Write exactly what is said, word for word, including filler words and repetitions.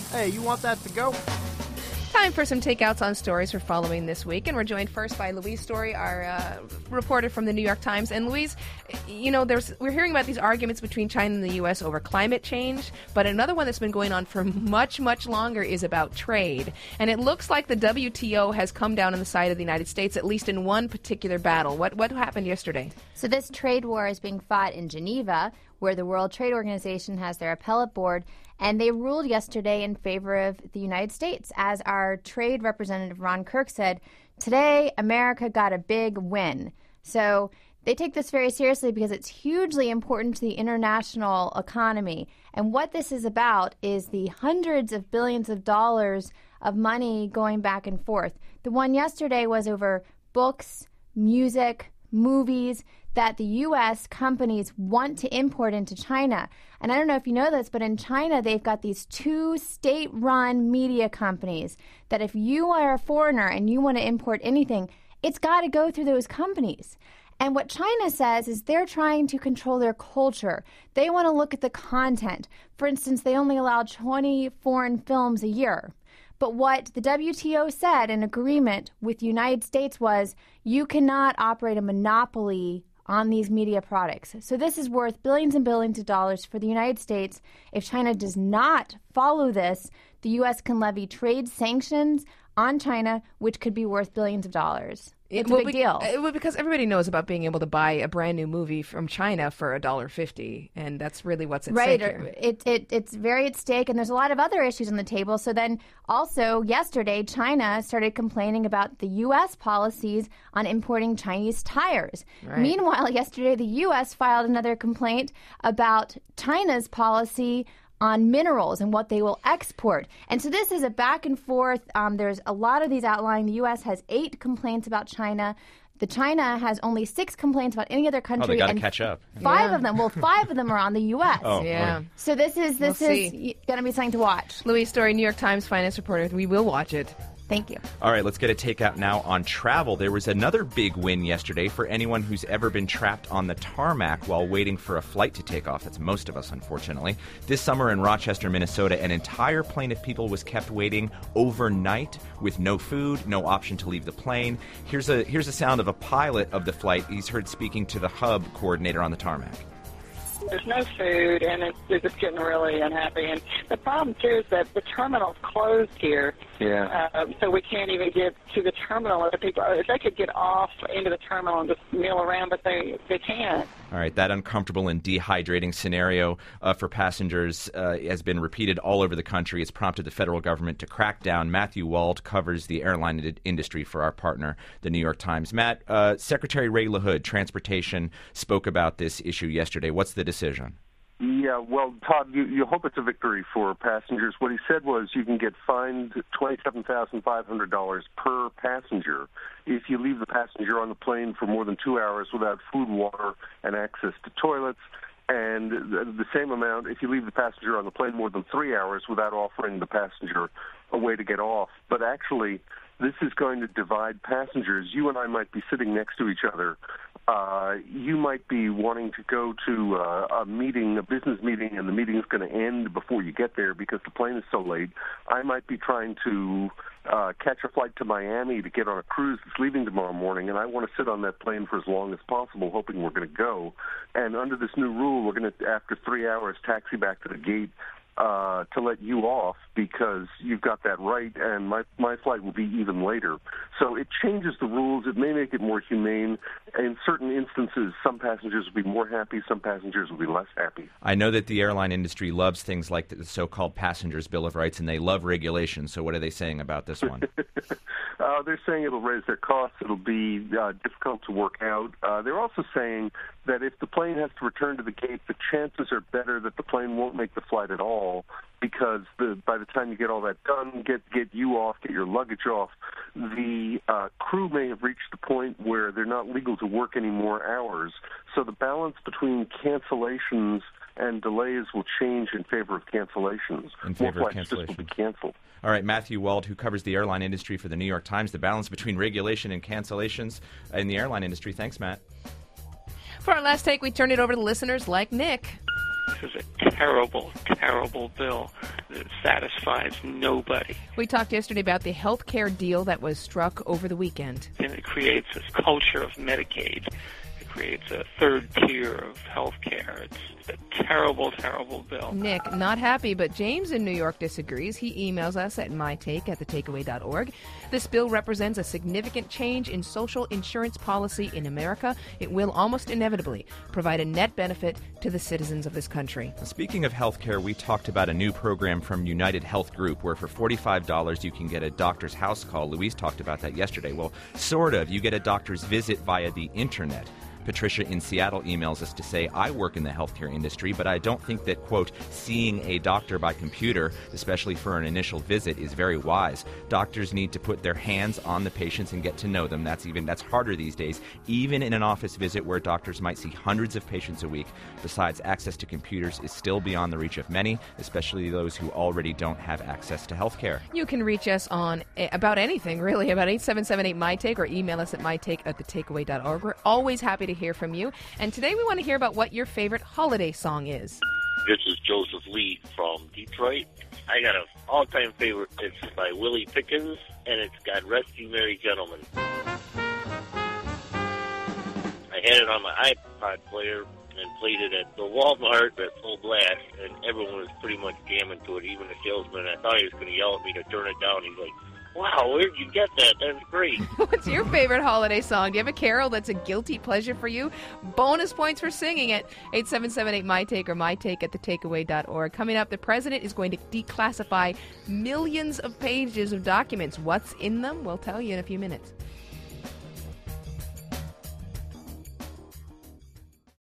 Hey, you want that to go? Time for some takeouts on stories we're following this week, and we're joined first by Louise Story, our uh, reporter from the New York Times. And Louise, you know, there's we're hearing about these arguments between China and the U S over climate change, but another one that's been going on for much, much longer is about trade. And it looks like the W T O has come down on the side of the United States, at least in one particular battle. What what happened yesterday? So this trade war is being fought in Geneva, where the World Trade Organization has their appellate board, and they ruled yesterday in favor of the United States. As our trade representative Ron Kirk said, today America got a big win. So they take this very seriously because it's hugely important to the international economy. And what this is about is the hundreds of billions of dollars of money going back and forth. The one yesterday was over books, music, movies that the U S companies want to import into China. And I don't know if you know this, but in China, they've got these two state-run media companies that if you are a foreigner and you want to import anything, it's got to go through those companies. And what China says is they're trying to control their culture. They want to look at the content. For instance, they only allow twenty foreign films a year. But what the W T O said in agreement with the United States was you cannot operate a monopoly on these media products. So this is worth billions and billions of dollars for the United States. If China does not follow this, the U S can levy trade sanctions on China, which could be worth billions of dollars. It's it, well, a big be, deal. It, well, because everybody knows about being able to buy a brand new movie from China for a dollar fifty, and that's really what's at right. stake here. It, it, it's very at stake, and there's a lot of other issues on the table. So then also yesterday, China started complaining about the U S policies on importing Chinese tires. Right. Meanwhile, yesterday, the U S filed another complaint about China's policy on minerals and what they will export. And so this is a back and forth. Um, there's a lot of these outlined. The U S has eight complaints about China. The China has only six complaints about any other country. Oh, they got to and catch up. Five Yeah. of them, well, five of them are on the U S. Oh, Yeah. right. So this is this We'll is see. going to be something to watch. Louise Story, New York Times finance reporter. We will watch it. Thank you. All right, let's get a takeout now on travel. There was another big win yesterday for anyone who's ever been trapped on the tarmac while waiting for a flight to take off. That's most of us, unfortunately. This summer in Rochester, Minnesota, an entire plane of people was kept waiting overnight with no food, no option to leave the plane. Here's a here's a sound of a pilot of the flight. He's heard speaking to the hub coordinator on the tarmac. There's no food, and it's, they're just getting really unhappy. And the problem, too, is that the terminal's closed here. Yeah. Uh, so we can't even get to the terminal. If people, if they could get off into the terminal and just meal around, but they, they can't. All right, that uncomfortable and dehydrating scenario uh, for passengers uh, has been repeated all over the country. It's prompted the federal government to crack down. Matthew Wald covers the airline ind- industry for our partner, the New York Times. Matt, uh, Secretary Ray LaHood, Transportation, spoke about this issue yesterday. What's the decision? Yeah, well, Todd, you, you hope it's a victory for passengers. What he said was you can get fined twenty-seven thousand five hundred dollars per passenger if you leave the passenger on the plane for more than two hours without food, water, and access to toilets, and the, the same amount if you leave the passenger on the plane more than three hours without offering the passenger a way to get off. But actually, this is going to divide passengers. You and I might be sitting next to each other. Uh, you might be wanting to go to uh, a meeting, a business meeting, and the meeting is going to end before you get there because the plane is so late. I might be trying to uh, catch a flight to Miami to get on a cruise that's leaving tomorrow morning, and I want to sit on that plane for as long as possible, hoping we're going to go. And under this new rule, we're going to, after three hours, taxi back to the gate Uh, to let you off because you've got that right, and my my flight will be even later. So it changes the rules. It may make it more humane. In certain instances, some passengers will be more happy, some passengers will be less happy. I know that the airline industry loves things like the so-called Passengers Bill of Rights, and they love regulation. So what are they saying about this one? uh, they're saying it'll raise their costs. It'll be uh, difficult to work out. Uh, they're also saying that if the plane has to return to the gate, the chances are better that the plane won't make the flight at all, because the, by the time you get all that done, get get you off, get your luggage off, the uh, crew may have reached the point where they're not legal to work any more hours. So the balance between cancellations and delays will change in favor of cancellations. In favor more of flights cancellation. just will be canceled. All right, Matthew Wald, who covers the airline industry for the New York Times, the balance between regulation and cancellations in the airline industry. Thanks, Matt. For our last take, we turn it over to listeners like Nick. This is a terrible, terrible bill. that satisfies nobody. We talked yesterday about the health care deal that was struck over the weekend. And it creates this culture of Medicaid. It creates a third tier of health care. It's a terrible, terrible bill. Nick, not happy, but James in New York disagrees. He emails us at mytake at the takeaway dot org. This bill represents a significant change in social insurance policy in America. It will almost inevitably provide a net benefit to the citizens of this country. Speaking of healthcare, we talked about a new program from United Health Group where for forty-five dollars you can get a doctor's house call. Louise talked about that yesterday. Well, sort of. You get a doctor's visit via the internet. Patricia in Seattle emails us to say, I work in the healthcare industry, but I don't think that, quote, seeing a doctor by computer, especially for an initial visit, is very wise. Doctors need to put their hands on the patients and get to know them. That's even that's harder these days, even in an office visit where doctors might see hundreds of patients a week. Besides, access to computers is still beyond the reach of many, especially those who already don't have access to healthcare. You can reach us on a, about anything, really, about eight seven seven eight M Y Take or email us at mytake at the takeaway dot org. We're always happy to hear from you. And today we want to hear about what your favorite holiday song is. This is Joseph Lee from Detroit. I got an all-time favorite. It's by Willie Pickens, and it's got Rest You Merry Gentlemen. I had it on my iPod player and played it at the Walmart at full blast, and everyone was pretty much jamming to it, even the salesman. I thought he was going to yell at me to turn it down. He's like, wow, where'd you get that? That's great. What's your favorite holiday song? Do you have a carol that's a guilty pleasure for you? Bonus points for singing it. eight seven seven eight M Y Take or mytake at the takeaway dot org. Coming up, the president is going to declassify millions of pages of documents. What's in them? We'll tell you in a few minutes.